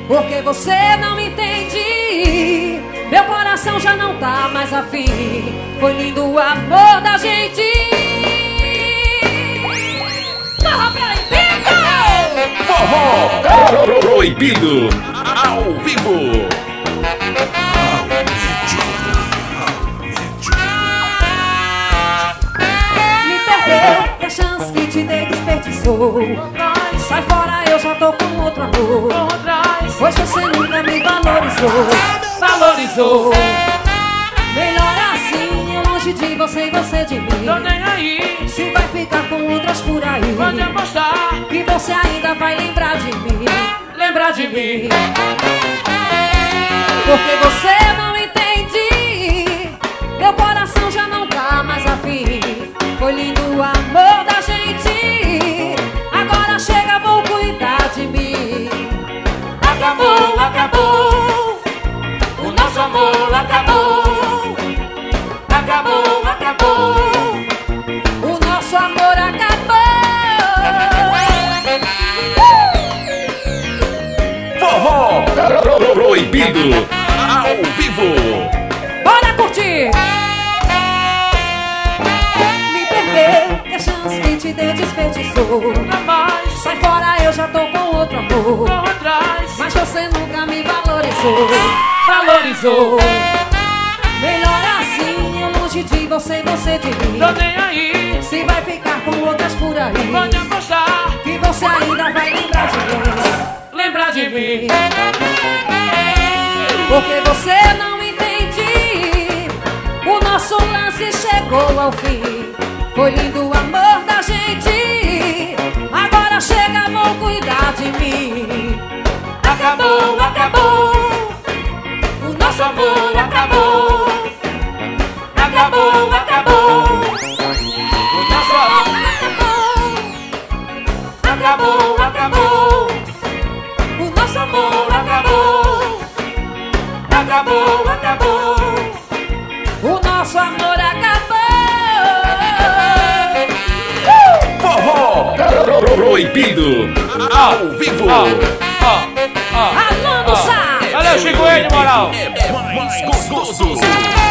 Porque você não entende. Meu coração já não tá mais afim. Foi lindo o amor da gente. Forró proibido! Forró proibido ao vivo. Me perdeu, que a chance que te dei desperdiçou. Sai fora, eu já tô com outro amor. Pois você nunca me valorizou. Melhor assim, eu longe de você e você de mim. Tô nem aí. Se vai ficar com outras por aí, Pode apostar que você ainda vai lembrar de mim. Lembrar de mim. Porque você não entende. Meu coração já não tá mais afim. Foi lindo o amor da gente. Agora chega, vou cuidar de mim. Acabou, acabou. O nosso amor acabou. Acabou, acabou. O nosso amor acabou. Forró proibido ao vivo. Bora curtir! Me perdeu, que a chance que te dei desperdiçou. Nunca mais Sai fora, eu já tô com outro amor. vou atrás. Mas você nunca me valorizou. Melhor assim, eu longe de você e você de mim. Tô nem aí. Se vai ficar com outras por aí, Pode apostar. que você ainda vai lembrar de mim. Lembrar de mim. Porque você não entende. O nosso lance chegou ao fim. Foi lindo o amor da gente. Agora chega, vou cuidar de mim. Acabou, acabou. O Nosso amor acabou. Acabou, acabou. O nosso amor acabou, acabou. O nosso Amor acabou. Acabou, acabou. O nosso amor acabou. Forró proibido ao vivo. Alô, Sá! Valeu, Chico, aí, de moral. É mais gostoso.